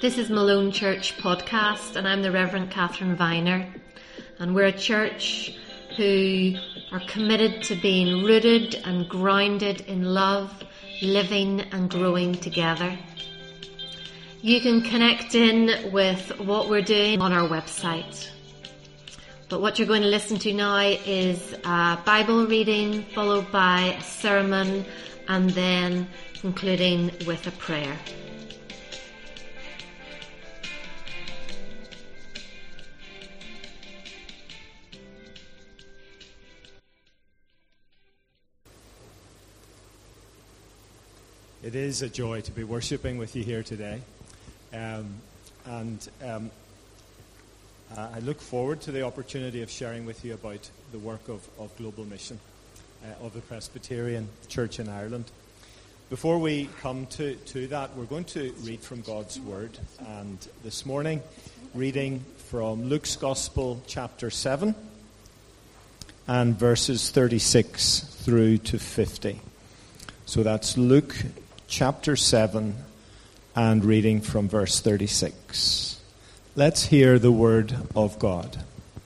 This is Malone Church Podcast, and I'm the Reverend Catherine Viner. And we're a church who are committed to being rooted and grounded in love, living and growing together. You can connect in with what we're doing on our website. But what you're going to listen to now is a Bible reading, followed by a sermon, and then concluding with a prayer. It is a joy to be worshipping with you here today. I look forward to the opportunity of sharing with you about the work of Global Mission, of the Presbyterian Church in Ireland. Before we come to that, we're going to read from God's Word. And this morning, reading from Luke's Gospel, chapter 7, and verses 36 through to 50. So that's Luke chapter 7 and reading from verse 36. Let's hear the word of God.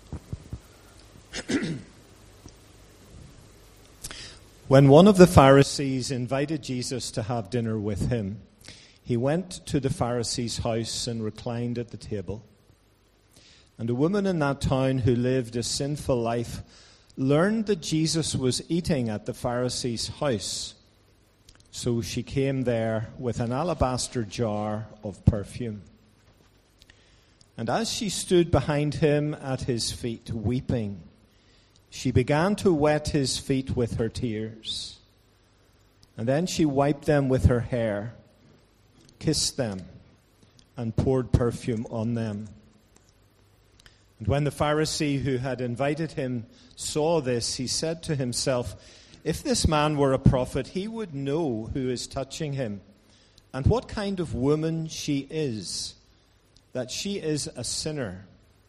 When one of the Pharisees invited Jesus to have dinner with him, he went to the Pharisee's house and reclined at the table. And a woman in that town who lived a sinful life learned that Jesus was eating at the Pharisee's house. So she came there with an alabaster jar of perfume. And as she stood behind him at his feet, weeping, she began to wet his feet with her tears. And then she wiped them with her hair, kissed them, and poured perfume on them. And when the Pharisee who had invited him saw this, he said to himself, "If this man were a prophet, he would know who is touching him, and what kind of woman she is, that she is a sinner."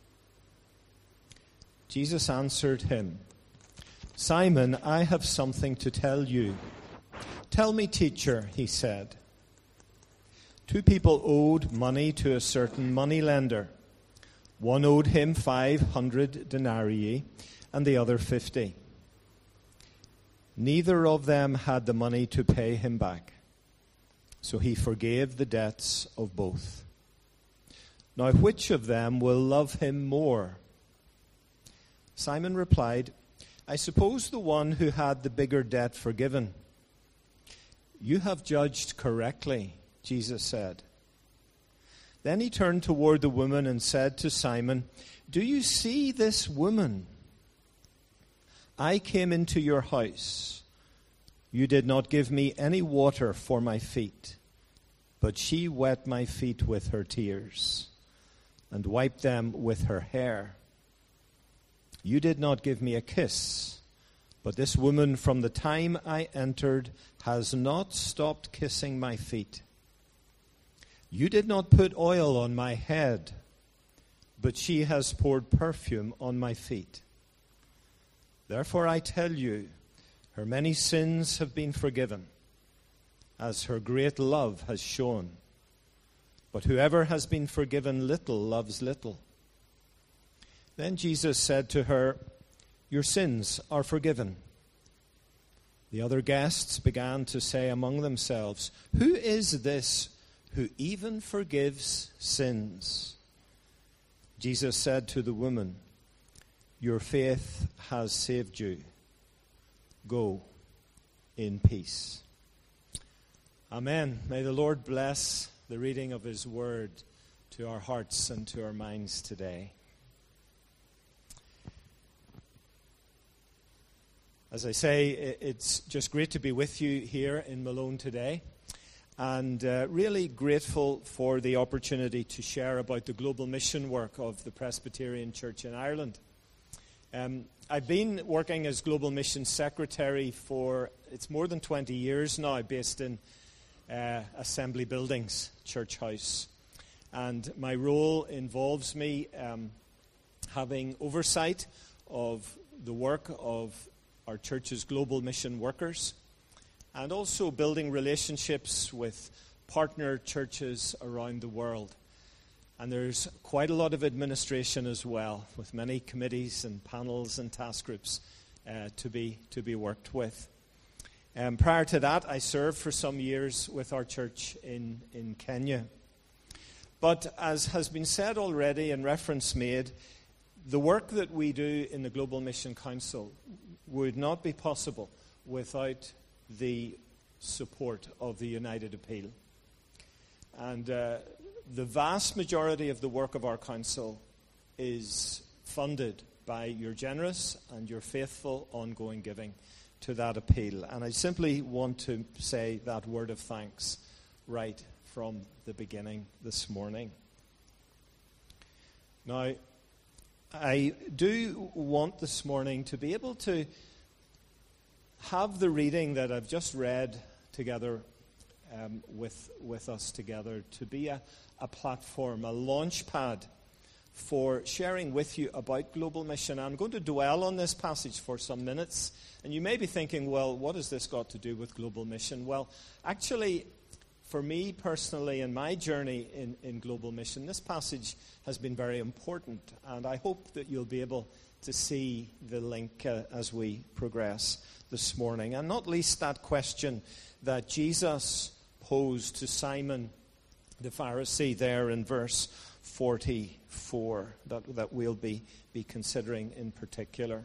Jesus answered him, "Simon, I have something to tell you." "Tell me, teacher," he said. Two people owed money to a certain moneylender. One owed him 500 denarii, and the other 50. Neither of them had the money to pay him back, so he forgave the debts of both. Now, which of them will love him more? Simon replied, "I suppose the one who had the bigger debt forgiven." "You have judged correctly," Jesus said. Then he turned toward the woman and said to Simon, "Do you see this woman? I came into your house. You did not give me any water for my feet, but she wet my feet with her tears and wiped them with her hair. You did not give me a kiss, but this woman from the time I entered has not stopped kissing my feet. You did not put oil on my head, but she has poured perfume on my feet. Therefore I tell you, her many sins have been forgiven, as her great love has shown. But whoever has been forgiven little loves little." Then Jesus said to her, "Your sins are forgiven." The other guests began to say among themselves, "Who is this who even forgives sins?" Jesus said to the woman, "Your faith has saved you. Go in peace." Amen. May the Lord bless the reading of his word to our hearts and to our minds today. As I say, it's just great to be with you here in Malone today, and really grateful for the opportunity to share about the global mission work of the Presbyterian Church in Ireland. I've been working as Global Mission Secretary for, it's more than 20 years now, based in Assembly Buildings, Church House. And my role involves me having oversight of the work of our church's global mission workers, and also building relationships with partner churches around the world And there's quite a lot of administration as well, with many committees and panels and task groups to be worked with. Prior to that, I served for some years with our church in Kenya. But as has been said already and reference made, the work that we do in the Global Mission Council would not be possible without the support of the United Appeal. And the vast majority of the work of our council is funded by your generous and your faithful ongoing giving to that appeal. And I simply want to say that word of thanks right from the beginning this morning. Now, I do want this morning to be able to have the reading that I've just read together with us together to be a platform, a launch pad for sharing with you about Global Mission. I'm going to dwell on this passage for some minutes, and you may be thinking, well, what has this got to do with Global Mission? Well, actually, for me personally in my journey in Global Mission, this passage has been very important, and I hope that you'll be able to see the link as we progress this morning. And not least that question that Jesus posed to Simon the Pharisee there in verse 44 that we'll be considering in particular.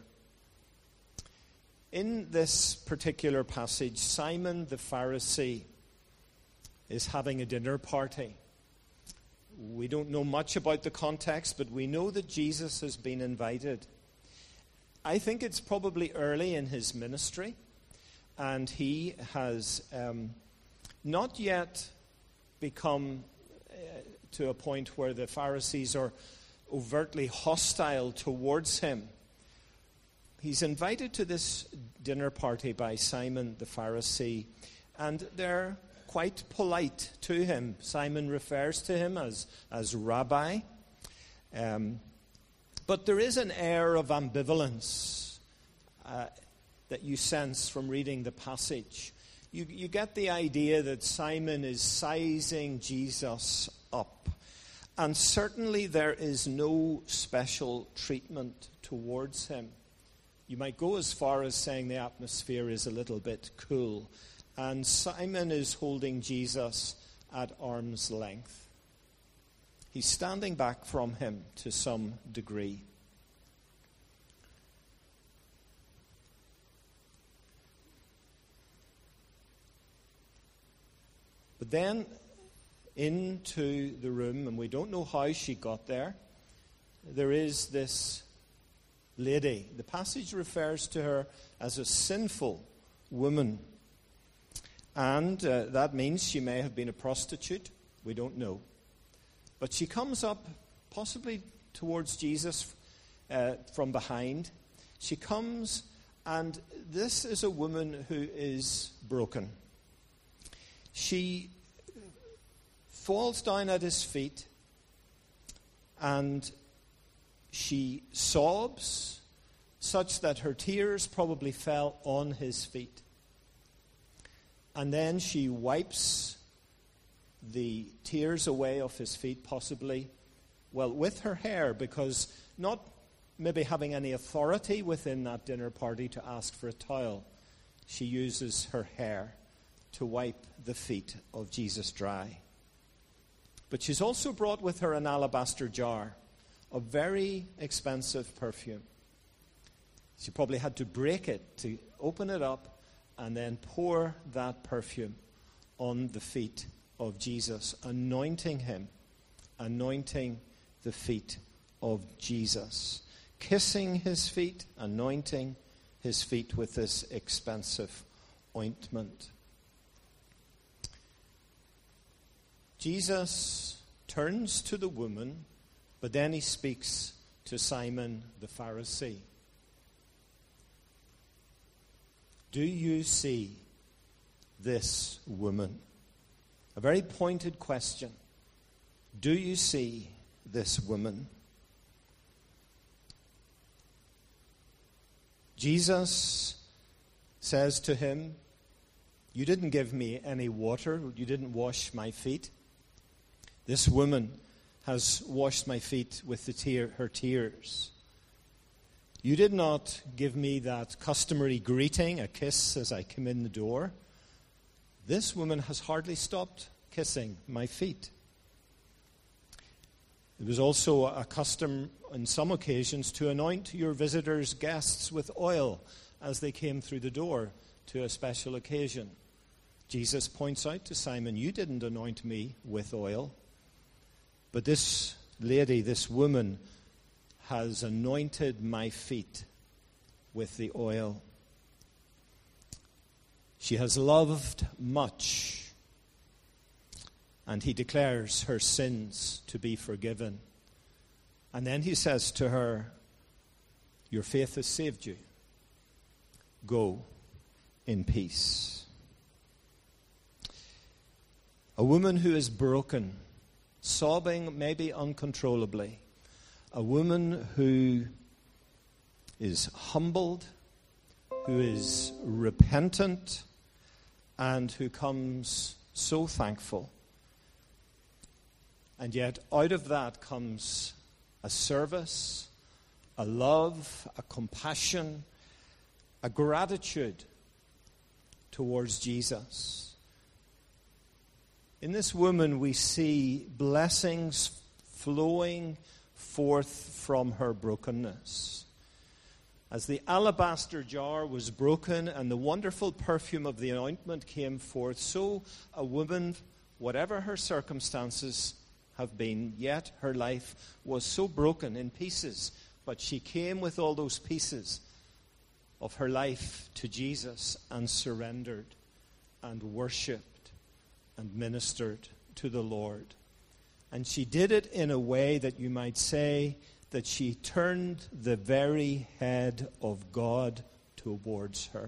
In this particular passage, Simon the Pharisee is having a dinner party. We don't know much about the context, but we know that Jesus has been invited. I think it's probably early in his ministry, and he has not yet become to a point where the Pharisees are overtly hostile towards him. He's invited to this dinner party by Simon the Pharisee, and they're quite polite to him. Simon refers to him as Rabbi. But there is an air of ambivalence that you sense from reading the passage. You get the idea that Simon is sizing Jesus up. And certainly there is no special treatment towards him. You might go as far as saying the atmosphere is a little bit cool. And Simon is holding Jesus at arm's length. He's standing back from him to some degree. But then into the room, and we don't know how she got there, there is this lady. The passage refers to her as a sinful woman. And that means she may have been a prostitute. We don't know. But she comes up, possibly towards Jesus from behind. She comes, and this is a woman who is broken. She falls down at his feet, and she sobs such that her tears probably fell on his feet. And then she wipes the tears away off his feet, possibly, well, with her hair, because not maybe having any authority within that dinner party to ask for a towel, she uses her hair to wipe the feet of Jesus dry. But she's also brought with her an alabaster jar of very expensive perfume. She probably had to break it to open it up and then pour that perfume on the feet of Jesus, anointing him, anointing the feet of Jesus, kissing his feet, anointing his feet with this expensive ointment. Jesus turns to the woman, but then he speaks to Simon the Pharisee. Do you see this woman? A very pointed question. Do you see this woman? Jesus says to him, you didn't give me any water. You didn't wash my feet. This woman has washed my feet with her tears. You did not give me that customary greeting, a kiss as I come in the door. This woman has hardly stopped kissing my feet. It was also a custom on some occasions to anoint your visitors' guests with oil as they came through the door to a special occasion. Jesus points out to Simon, you didn't anoint me with oil, but this lady, this woman, has anointed my feet with the oil. She has loved much, and he declares her sins to be forgiven. And then he says to her, your faith has saved you. Go in peace. A woman who is broken, sobbing maybe uncontrollably. A woman who is humbled, who is repentant, and who comes so thankful. And yet out of that comes a service, a love, a compassion, a gratitude towards Jesus. In this woman we see blessings flowing forth from her brokenness. As the alabaster jar was broken and the wonderful perfume of the ointment came forth, so a woman, whatever her circumstances have been, yet her life was so broken in pieces, but she came with all those pieces of her life to Jesus and surrendered and worshipped and ministered to the Lord. And she did it in a way that you might say that she turned the very head of God towards her.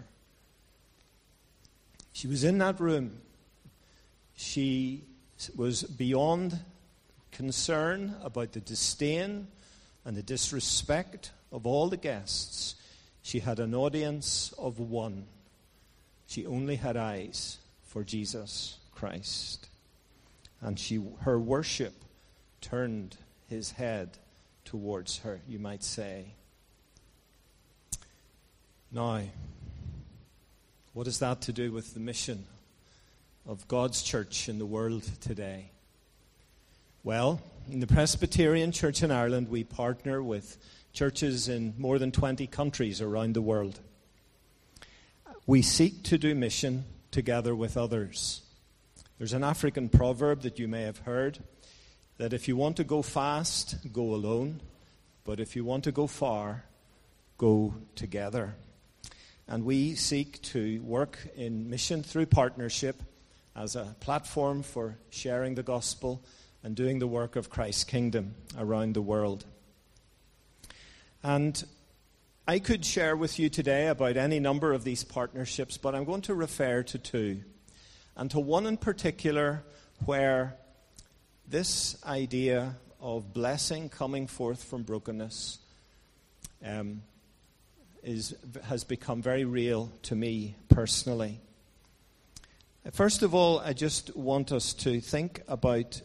She was in that room. She was beyond concern about the disdain and the disrespect of all the guests. She had an audience of one. She only had eyes for Jesus Christ. And her worship turned his head towards her, you might say. Now, what is that to do with the mission of God's church in the world today? Well, in the Presbyterian Church in Ireland, we partner with churches in more than 20 countries around the world. We seek to do mission together with others. There's an African proverb that you may have heard, that if you want to go fast, go alone, but if you want to go far, go together. And we seek to work in mission through partnership as a platform for sharing the gospel and doing the work of Christ's kingdom around the world. And I could share with you today about any number of these partnerships, but I'm going to refer to two. And to one in particular where this idea of blessing coming forth from brokenness has become very real to me personally. First of all, I just want us to think about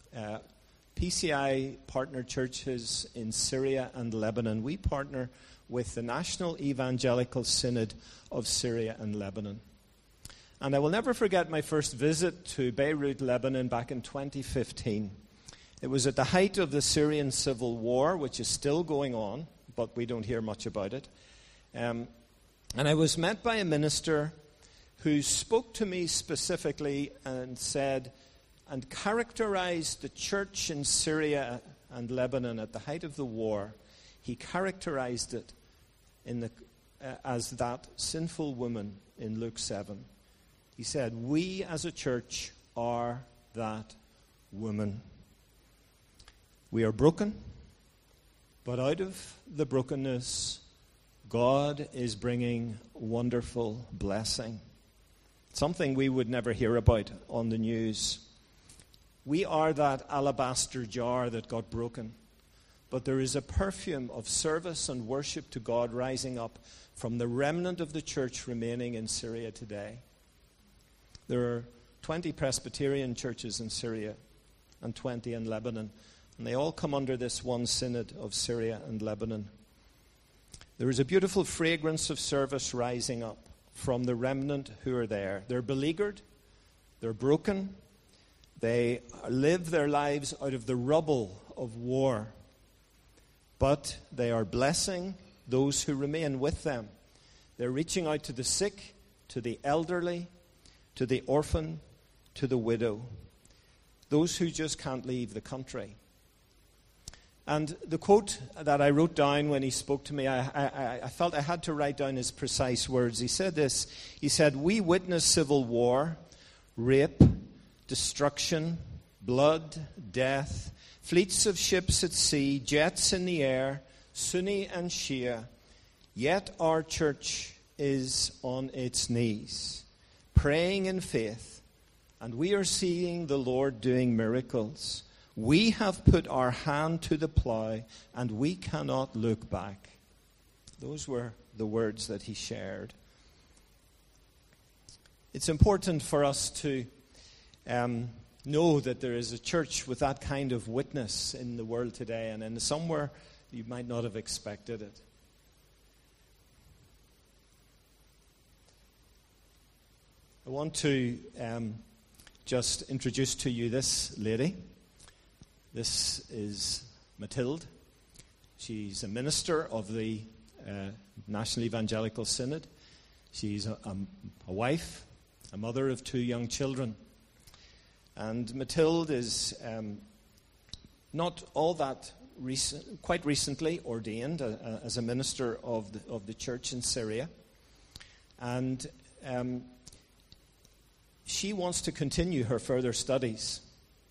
PCI partner churches in Syria and Lebanon. We partner with the National Evangelical Synod of Syria and Lebanon. And I will never forget my first visit to Beirut, Lebanon, back in 2015. It was at the height of the Syrian civil war, which is still going on, but we don't hear much about it. And I was met by a minister who spoke to me specifically and said, and characterized the church in Syria and Lebanon at the height of the war. He characterized it as that sinful woman in Luke 7. He said, we as a church are that woman. We are broken, but out of the brokenness, God is bringing wonderful blessing. Something we would never hear about on the news. We are that alabaster jar that got broken, but there is a perfume of service and worship to God rising up from the remnant of the church remaining in Syria today. There are 20 Presbyterian churches in Syria and 20 in Lebanon. And they all come under this one synod of Syria and Lebanon. There is a beautiful fragrance of service rising up from the remnant who are there. They're beleaguered. They're broken. They live their lives out of the rubble of war. But they are blessing those who remain with them. They're reaching out to the sick, to the elderly, to the orphan, to the widow. Those who just can't leave the country. And the quote that I wrote down when he spoke to me, I felt I had to write down his precise words. He said this. He said, "We witness civil war, rape, destruction, blood, death, fleets of ships at sea, jets in the air, Sunni and Shia. Yet our church is on its knees, praying in faith, and we are seeing the Lord doing miracles. We have put our hand to the plow, and we cannot look back." Those were the words that he shared. It's important for us to know that there is a church with that kind of witness in the world today, and in somewhere you might not have expected it. I want to just introduce to you this lady. This is Mathilde. She's a minister of the National Evangelical Synod. She's a wife, a mother of 2 young children. And Mathilde is not all that recent, quite recently ordained as a minister of the church in Syria. And she wants to continue her further studies,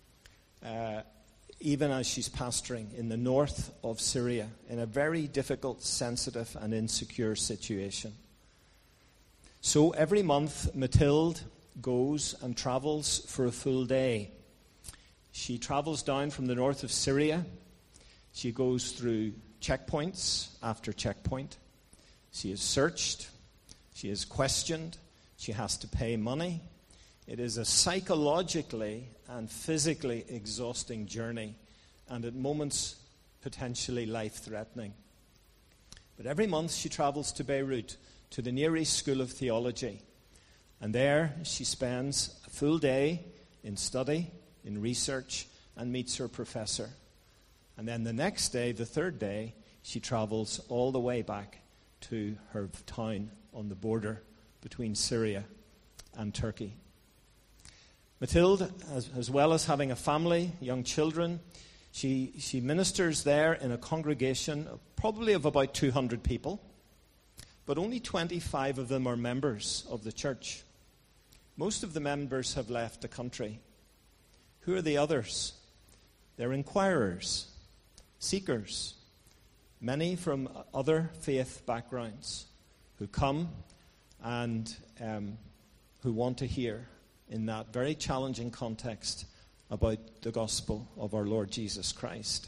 even as she's pastoring in the north of Syria, in a very difficult, sensitive, and insecure situation. So every month, Mathilde goes and travels for a full day. She travels down from the north of Syria. She goes through checkpoints after checkpoint. She is searched. She is questioned. She has to pay money. It is a psychologically and physically exhausting journey, and at moments potentially life-threatening. But every month she travels to Beirut, to the Near East School of Theology. And there she spends a full day in study, in research, and meets her professor. And then the next day, the third day, she travels all the way back to her town on the border between Syria and Turkey. Mathilde, as well as having a family, young children, she ministers there in a congregation probably of about 200 people, but only 25 of them are members of the church. Most of the members have left the country. Who are the others? They're inquirers, seekers, many from other faith backgrounds who come and who want to hear in that very challenging context about the gospel of our Lord Jesus Christ.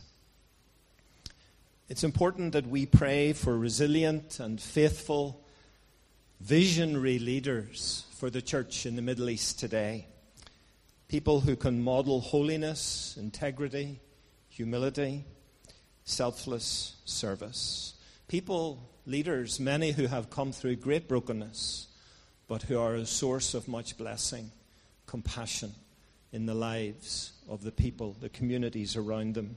It's important that we pray for resilient and faithful, visionary leaders for the church in the Middle East today. People who can model holiness, integrity, humility, selfless service. People, leaders, many who have come through great brokenness, but who are a source of much blessing, compassion in the lives of the people, the communities around them.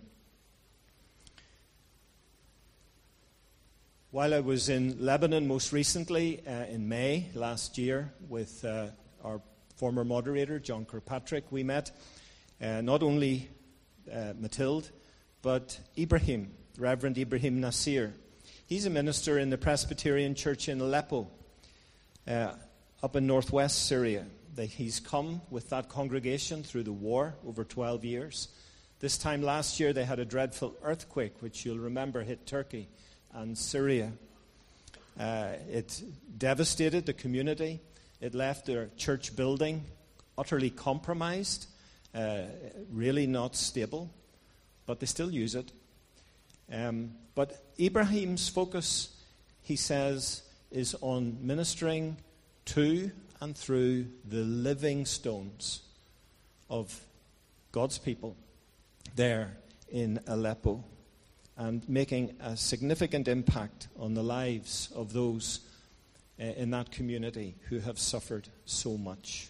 While I was in Lebanon most recently, in May last year, with our former moderator, John Kirkpatrick, we met not only Mathilde, but Ibrahim, Reverend Ibrahim Nasir. He's a minister in the Presbyterian Church in Aleppo, up in northwest Syria. He's come with that congregation through the war over 12 years. This time last year, they had a dreadful earthquake, which you'll remember hit Turkey and Syria. It devastated the community. It left their church building utterly compromised, really not stable, but they still use it. But Ibrahim's focus, he says, is on ministering to and through the living stones of God's people there in Aleppo and making a significant impact on the lives of those in that community who have suffered so much.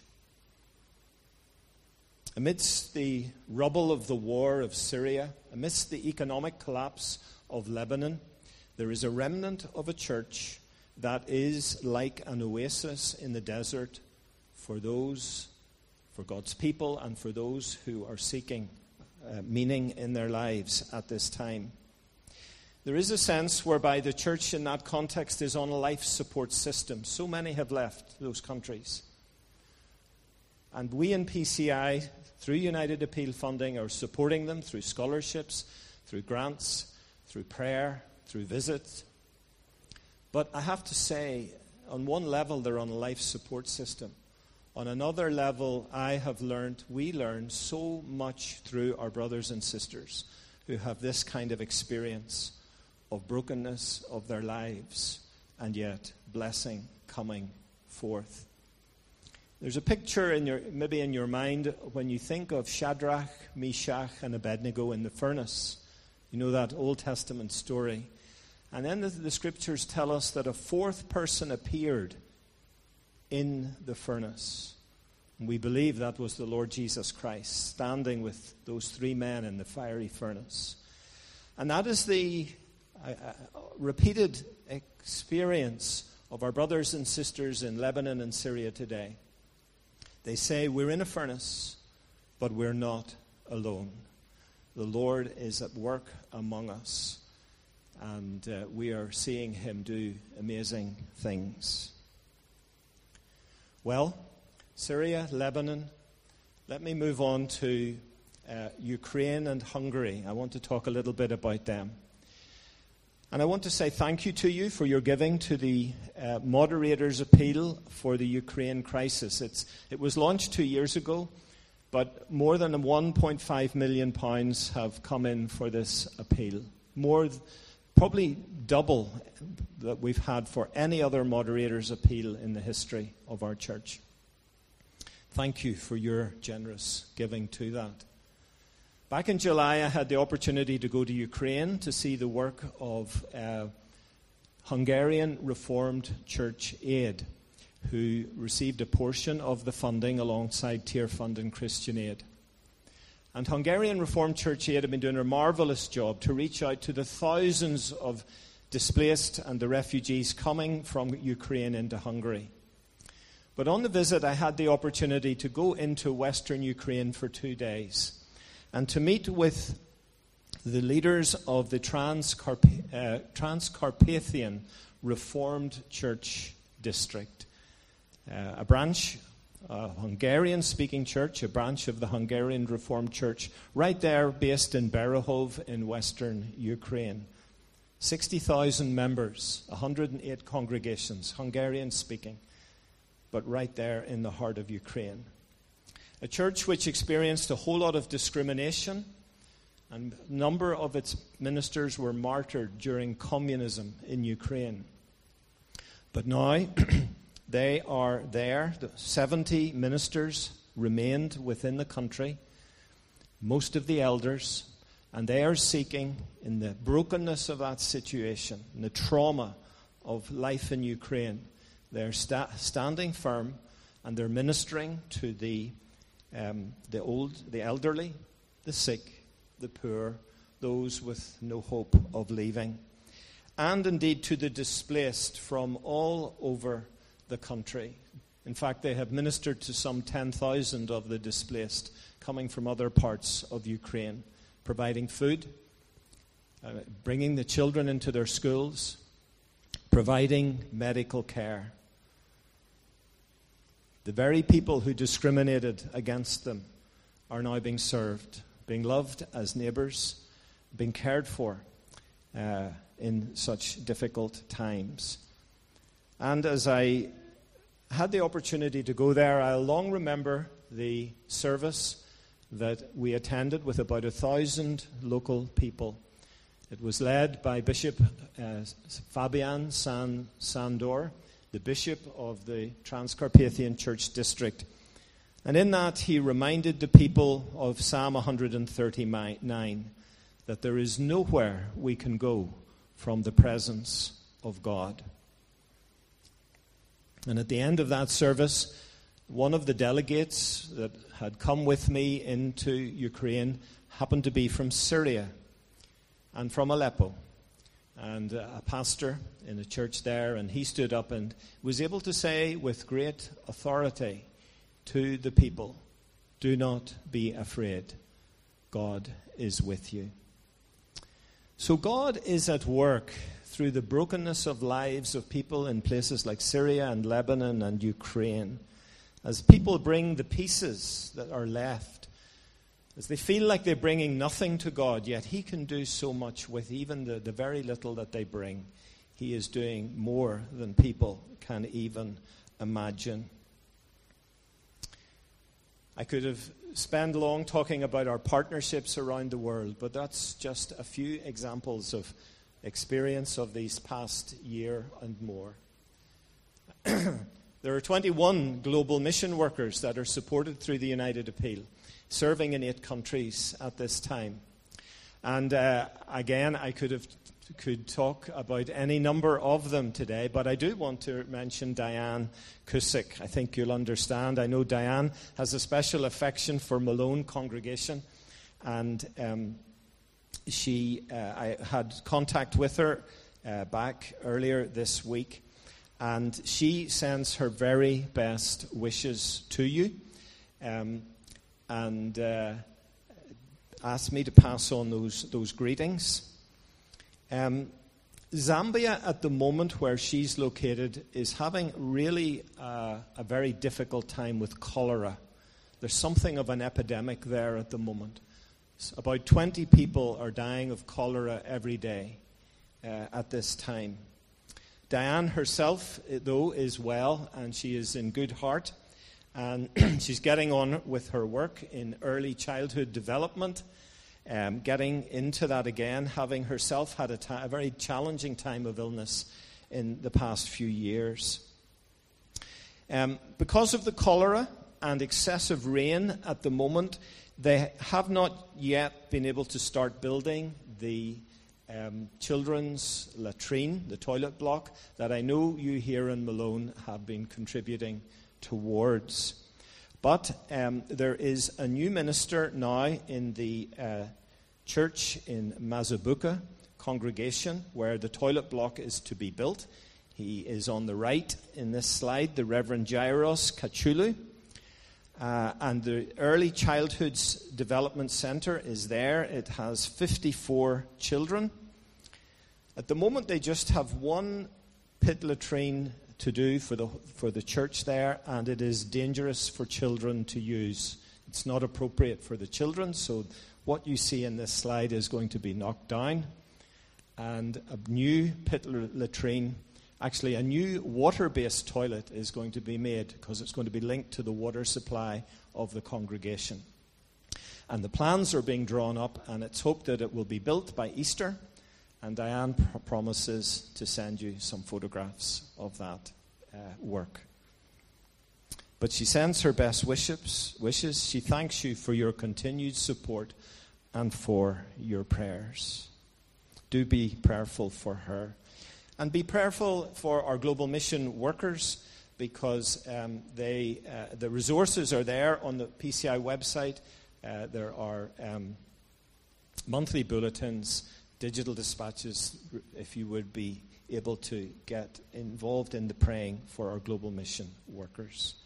Amidst the rubble of the war of Syria, amidst the economic collapse of Lebanon, there is a remnant of a church that is like an oasis in the desert for God's people and for those who are seeking meaning in their lives at this time. There is a sense whereby the church in that context is on a life support system. So many have left those countries. And we in PCI, through United Appeal funding, are supporting them through scholarships, through grants, through prayer, through visits. But I have to say, on one level, they're on a life support system. On another level, we learn so much through our brothers and sisters who have this kind of experience of brokenness of their lives, and yet blessing coming forth. There's a picture maybe in your mind when you think of Shadrach, Meshach, and Abednego in the furnace. You know that Old Testament story. And then the scriptures tell us that a fourth person appeared in the furnace. And we believe that was the Lord Jesus Christ standing with those three men in the fiery furnace. And that is the repeated experience of our brothers and sisters in Lebanon and Syria today. They say, we're in a furnace, but we're not alone. The Lord is at work among us, and we are seeing him do amazing things. Well, Syria, Lebanon. Let me move on to Ukraine and Hungary. I want to talk a little bit about them. And I want to say thank you to you for your giving to the Moderator's Appeal for the Ukraine crisis. It was launched 2 years ago, but more than £1.5 million have come in for this appeal. Probably double that we've had for any other Moderator's Appeal in the history of our church. Thank you for your generous giving to that. Back in July, I had the opportunity to go to Ukraine to see the work of Hungarian Reformed Church Aid, who received a portion of the funding alongside Tear Fund and Christian Aid. And Hungarian Reformed Church Aid have been doing a marvelous job to reach out to the thousands of displaced and the refugees coming from Ukraine into Hungary. But on the visit, I had the opportunity to go into Western Ukraine for 2 days and to meet with the leaders of the Transcarpathian Reformed Church District, a branch, a Hungarian-speaking church, a branch of the Hungarian Reformed Church, right there based in Berehov in Western Ukraine. 60,000 members, 108 congregations, Hungarian-speaking, but right there in the heart of Ukraine. A church which experienced a whole lot of discrimination, and a number of its ministers were martyred during communism in Ukraine. But now they are there. 70 ministers remained within the country, most of the elders, and they are seeking, in the brokenness of that situation, in the trauma of life in Ukraine, they're standing firm, and they're ministering to the elderly, the sick, the poor, those with no hope of leaving, and indeed to the displaced from all over the country. In fact, they have ministered to some 10,000 of the displaced coming from other parts of Ukraine, providing food, bringing the children into their schools, providing medical care. The very people who discriminated against them are now being served, being loved as neighbors, being cared for in such difficult times. And as I had the opportunity to go there, I'll long remember the service that we attended with about 1,000 local people. It was led by Bishop Fabian Sandor, the bishop of the Transcarpathian Church District. And in that, he reminded the people of Psalm 139, that there is nowhere we can go from the presence of God. And at the end of that service, one of the delegates that had come with me into Ukraine happened to be from Syria and from Aleppo, and a pastor in a church there, and he stood up and was able to say with great authority to the people, "Do not be afraid. God is with you." So God is at work through the brokenness of lives of people in places like Syria and Lebanon and Ukraine, as people bring the pieces that are left, as they feel like they're bringing nothing to God, yet He can do so much with even the very little that they bring. He is doing more than people can even imagine. I could have spent long talking about our partnerships around the world, but that's just a few examples of experience of these past year and more. There are 21 global mission workers that are supported through the United Appeal, serving in 8 countries at this time. And again, I could talk about any number of them today, but I do want to mention Diane Cusick. I think you'll understand. I know Diane has a special affection for Malone Congregation, and I had contact with her back earlier this week, and she sends her very best wishes to you, and asked me to pass on those greetings. Zambia, at the moment where she's located, is having really a very difficult time with cholera. There's something of an epidemic there at the moment. About 20 people are dying of cholera every day at this time. Diane herself, though, is well, and she is in good heart, and she's getting on with her work in early childhood development, getting into that again, having herself had a very challenging time of illness in the past few years. Because of the cholera and excessive rain at the moment, they have not yet been able to start building the children's latrine, the toilet block, that I know you here in Malone have been contributing towards. But there is a new minister now in the church in Mazabuka congregation where the toilet block is to be built. He is on the right in this slide, the Reverend Jairus Kachulu. And the Early Childhood Development Center is there. It has 54 children. At the moment, they just have one pit latrine to do for the church there, and it is dangerous for children to use. It's not appropriate for the children, so what you see in this slide is going to be knocked down, and a new pit latrine, actually a new water-based toilet, is going to be made because it's going to be linked to the water supply of the congregation. And the plans are being drawn up, and it's hoped that it will be built by Easter. And Diane promises to send you some photographs of that work. But she sends her best wishes. She thanks you for your continued support and for your prayers. Do be prayerful for her. And be prayerful for our global mission workers, because the resources are there on the PCI website. There are monthly bulletins, digital dispatches, if you would be able to get involved in the praying for our global mission workers.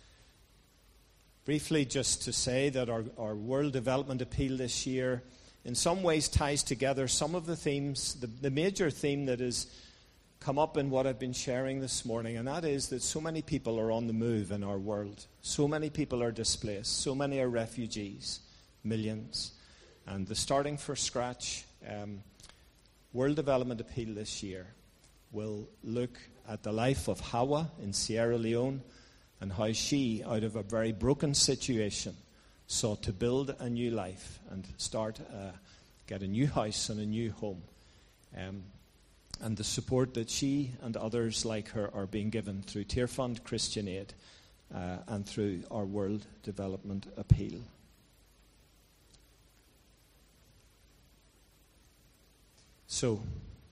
Briefly, just to say that our World Development Appeal this year in some ways ties together some of the themes, the major theme that has come up in what I've been sharing this morning, and that is that so many people are on the move in our world. So many people are displaced. So many are refugees, millions. And the Starting from Scratch World Development Appeal this year will look at the life of Hawa in Sierra Leone and how she, out of a very broken situation, sought to build a new life and get a new house and a new home. And the support that she and others like her are being given through Tear Fund, Christian Aid, and through our World Development Appeal. So,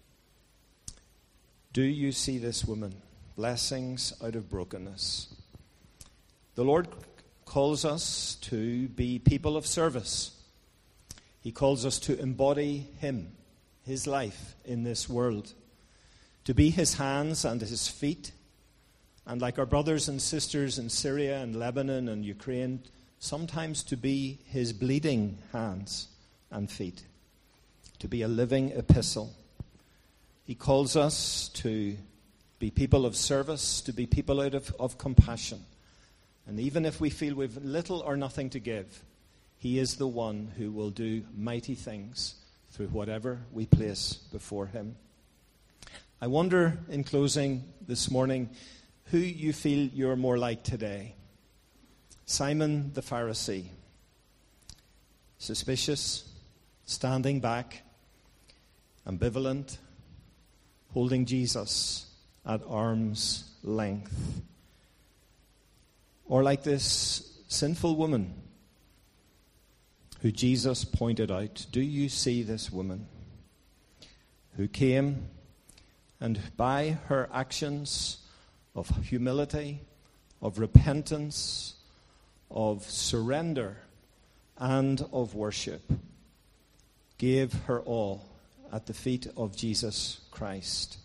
do you see this woman? Blessings out of brokenness. The Lord calls us to be people of service. He calls us to embody Him, His life in this world, to be His hands and His feet, and like our brothers and sisters in Syria and Lebanon and Ukraine, sometimes to be His bleeding hands and feet, to be a living epistle. He calls us to be people of service, to be people out of compassion. And even if we feel we've little or nothing to give, He is the one who will do mighty things through whatever we place before Him. I wonder, in closing this morning, who you feel you're more like today. Simon the Pharisee, suspicious, standing back, ambivalent, holding Jesus at arm's length. Or like this sinful woman who Jesus pointed out. Do you see this woman who came and by her actions of humility, of repentance, of surrender, and of worship, gave her all at the feet of Jesus Christ?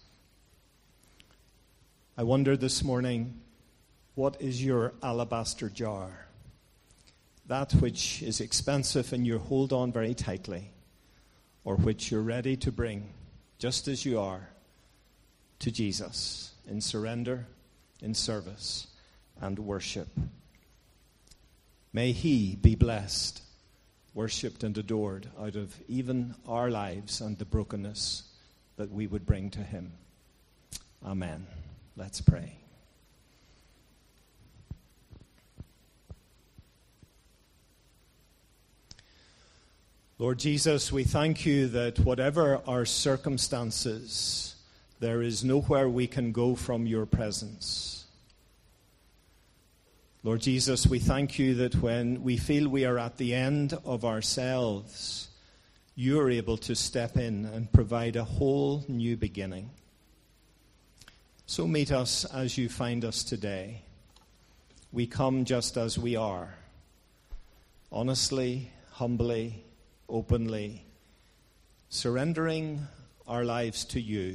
I wonder this morning, what is your alabaster jar? That which is expensive and you hold on very tightly, or which you're ready to bring, just as you are, to Jesus in surrender, in service, and worship. May He be blessed, worshipped and adored out of even our lives and the brokenness that we would bring to Him. Amen. Let's pray. Lord Jesus, we thank You that whatever our circumstances, there is nowhere we can go from Your presence. Lord Jesus, we thank You that when we feel we are at the end of ourselves, You are able to step in and provide a whole new beginning. So meet us as You find us today. We come just as we are, honestly, humbly, openly, surrendering our lives to You,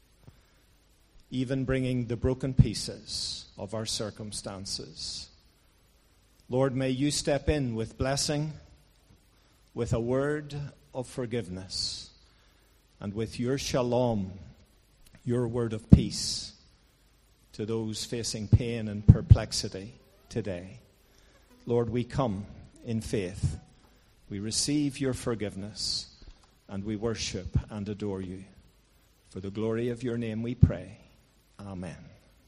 even bringing the broken pieces of our circumstances. Lord, may You step in with blessing, with a word of forgiveness, and with Your shalom, Your word of peace, to those facing pain and perplexity today. Lord, we come in faith. We receive Your forgiveness, and we worship and adore You. For the glory of Your name we pray. Amen.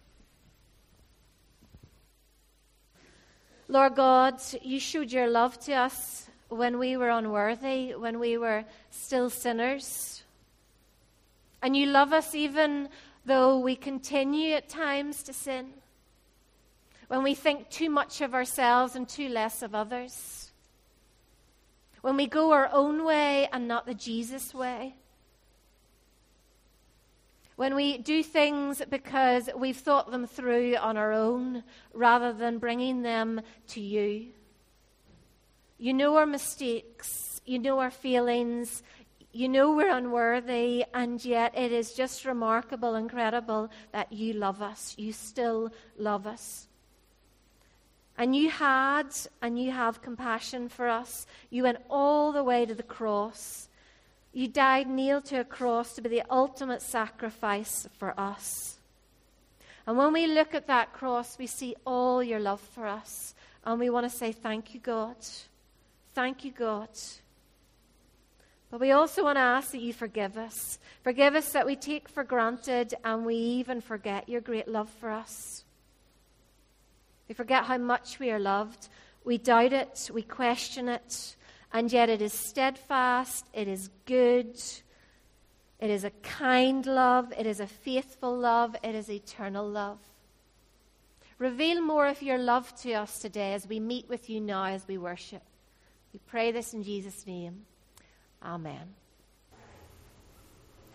Lord God, You showed Your love to us when we were unworthy, when we were still sinners. And You love us even though we continue at times to sin, when we think too much of ourselves and too less of others, when we go our own way and not the Jesus way, when we do things because we've thought them through on our own rather than bringing them to You. You know our mistakes, You know our feelings, You know we're unworthy, and yet it is just remarkable, incredible that You love us. You still love us. And You had and You have compassion for us. You went all the way to the cross. You died nailed to a cross to be the ultimate sacrifice for us. And when we look at that cross, we see all Your love for us. And we want to say, thank You, God. Thank You, God. But we also want to ask that You forgive us. Forgive us that we take for granted and we even forget Your great love for us. We forget how much we are loved. We doubt it. We question it. And yet it is steadfast. It is good. It is a kind love. It is a faithful love. It is eternal love. Reveal more of Your love to us today as we meet with You now as we worship. We pray this in Jesus' name. Amen.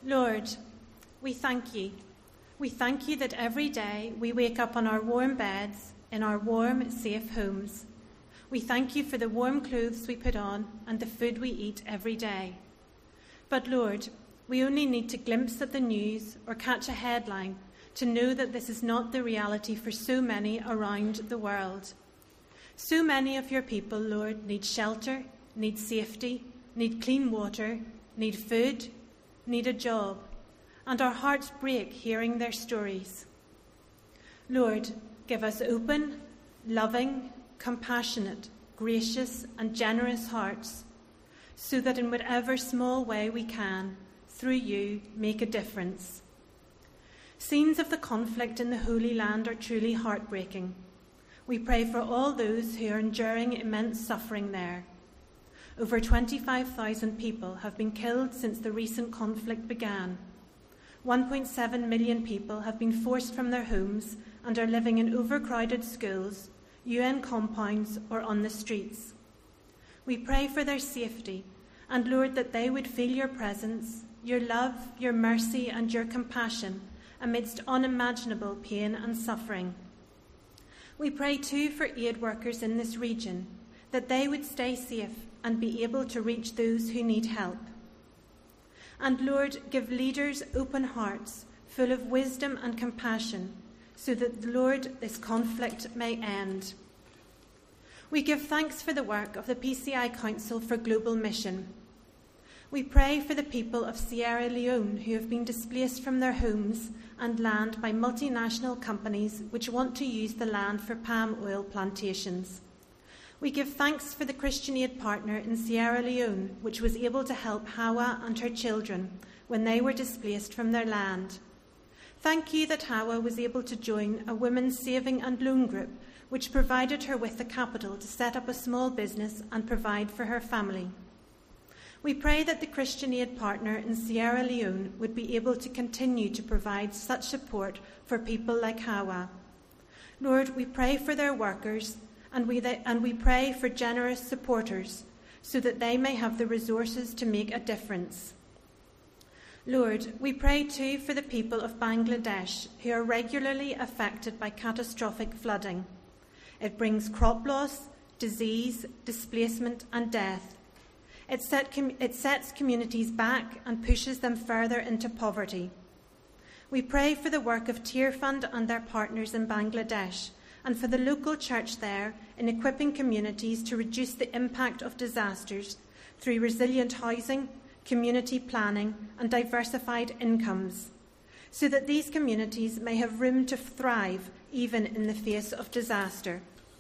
Lord, we thank you. We thank you that every day we wake up on our warm beds in our warm, safe homes. We thank you for the warm clothes we put on and the food we eat every day. But Lord, we only need to glimpse at the news or catch a headline to know that this is not the reality for so many around the world. So many of your people, Lord, need shelter, need safety, need clean water, need food, need a job, and our hearts break hearing their stories. Lord, give us open, loving, compassionate, gracious, and generous hearts, so that in whatever small way we can, through you, make a difference. Scenes of the conflict in the Holy Land are truly heartbreaking. We pray for all those who are enduring immense suffering there. Over 25,000 people have been killed since the recent conflict began. 1.7 million people have been forced from their homes and are living in overcrowded schools, UN compounds, or on the streets. We pray for their safety, and Lord, that they would feel your presence, your love, your mercy, and your compassion amidst unimaginable pain and suffering. We pray too for aid workers in this region, that they would stay safe and be able to reach those who need help. And Lord, give leaders open hearts, full of wisdom and compassion, so that, Lord, this conflict may end. We give thanks for the work of the PCI Council for Global Mission. We pray for the people of Sierra Leone who have been displaced from their homes and land by multinational companies which want to use the land for palm oil plantations. We give thanks for the Christian Aid partner in Sierra Leone, which was able to help Hawa and her children when they were displaced from their land. Thank you that Hawa was able to join a women's saving and loan group, which provided her with the capital to set up a small business and provide for her family. We pray that the Christian Aid partner in Sierra Leone would be able to continue to provide such support for people like Hawa. Lord, we pray for their workers, and we pray for generous supporters so that they may have the resources to make a difference. Lord, we pray too for the people of Bangladesh who are regularly affected by catastrophic flooding. It brings crop loss, disease, displacement, and death. It sets communities back and pushes them further into poverty. We pray for the work of Tear Fund and their partners in Bangladesh, and for the local church there in equipping communities to reduce the impact of disasters through resilient housing, community planning, and diversified incomes, so that these communities may have room to thrive even in the face of disaster.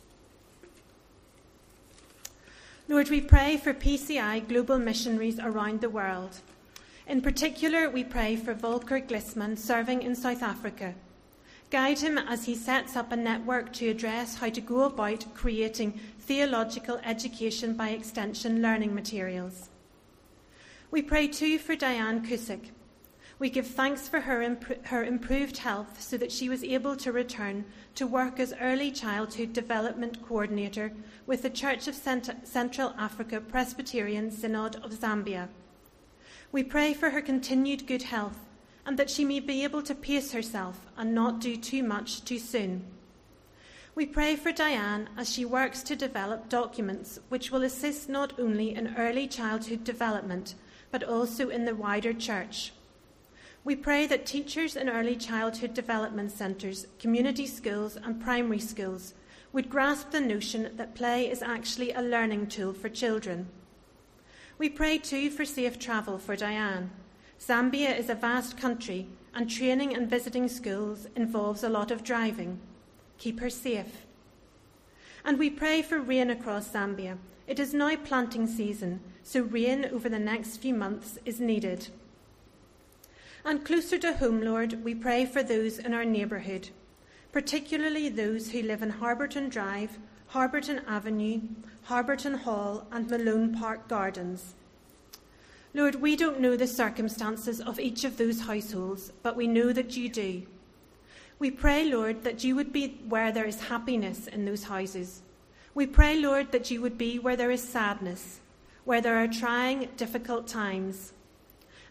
Lord, we pray for PCI global missionaries around the world. In particular, we pray for Volker Glisman serving in South Africa. Guide him as he sets up a network to address how to go about creating theological education by extension learning materials. We pray too for Diane Cusick. We give thanks for her improved health so that she was able to return to work as Early Childhood Development Coordinator with the Church of Central Africa Presbyterian Synod of Zambia. We pray for her continued good health and that she may be able to pace herself and not do too much too soon. We pray for Diane as she works to develop documents which will assist not only in early childhood development, but also in the wider church. We pray that teachers in early childhood development centres, community schools and primary schools would grasp the notion that play is actually a learning tool for children. We pray too for safe travel for Diane. Zambia is a vast country and training and visiting schools involves a lot of driving. Keep her safe. And we pray for rain across Zambia. It is now planting season, so rain over the next few months is needed. And closer to home, Lord, we pray for those in our neighbourhood, particularly those who live in Harberton Drive, Harberton Avenue, Harberton Hall and Malone Park Gardens. Lord, we don't know the circumstances of each of those households, but we know that you do. We pray, Lord, that you would be where there is happiness in those houses. We pray, Lord, that you would be where there is sadness, where there are trying, difficult times.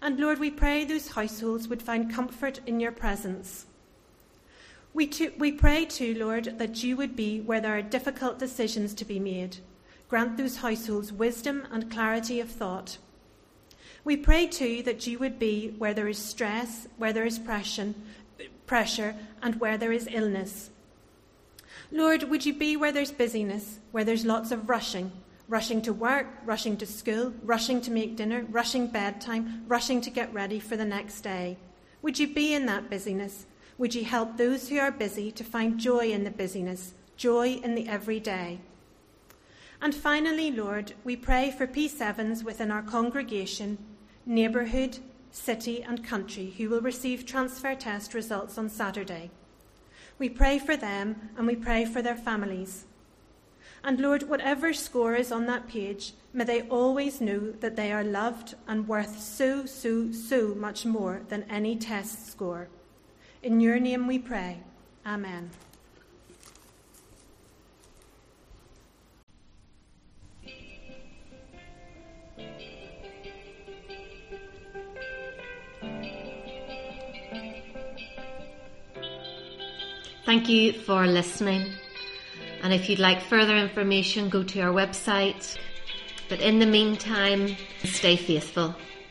And Lord, we pray those households would find comfort in your presence. We pray too, Lord, that you would be where there are difficult decisions to be made. Grant those households wisdom and clarity of thought. We pray too that you would be where there is stress, where there is pressure, and where there is illness. Lord, would you be where there's busyness, where there's lots of rushing to work, rushing to school, rushing to make dinner, rushing bedtime, rushing to get ready for the next day. Would you be in that busyness? Would you help those who are busy to find joy in the busyness, joy in the everyday? And finally, Lord, we pray for P7s within our congregation, neighbourhood, city and country who will receive transfer test results on Saturday. We pray for them and we pray for their families. And Lord, whatever score is on that page, may they always know that they are loved and worth so, so, so much more than any test score. In your name we pray. Amen. Thank you for listening. And if you'd like further information, go to our website. But in the meantime, stay faithful.